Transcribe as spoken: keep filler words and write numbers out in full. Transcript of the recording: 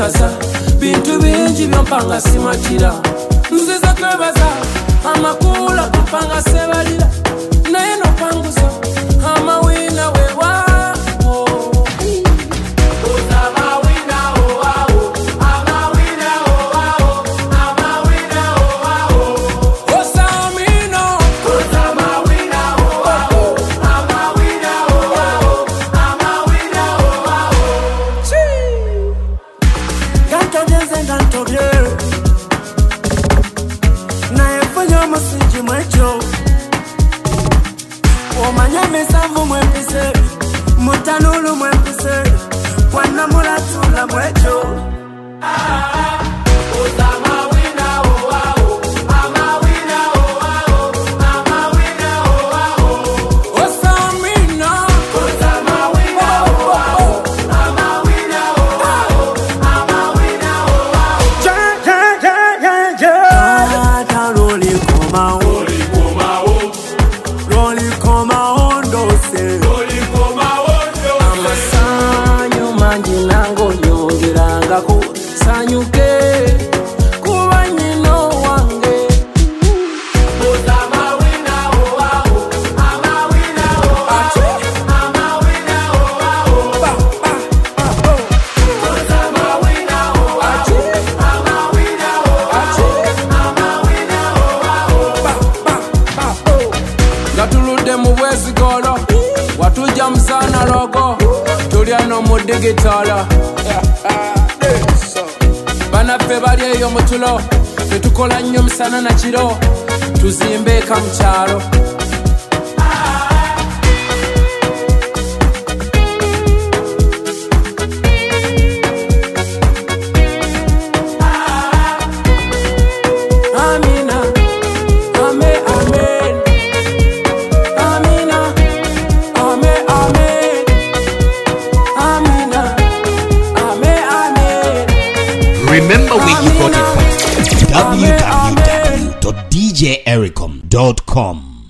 wekasa bintu bingi byompanga simakira nziza kwebaza amakula kupanga sebalira naye nopanguza amawina wewa Savu mwempise, mutanulu mwempise, wana mula tula mwecho. Sanyuke kuba nyino wange Bozama wina o ao ama wina o ao ama wina o ao ba ba ba Bozama wina o ao ama wina o ao ama wina o ao ba ba ba Gatulude mu bwezi golo watuja msana logo tuliano mu digitala Bana fe bali eyo mutulo fetukola nnyo msana na kiro tuzimbe ka mchalo Amina ame amen Amina ame amen Amina ame amen Remember where you got it from w w w dot d j ericom dot com.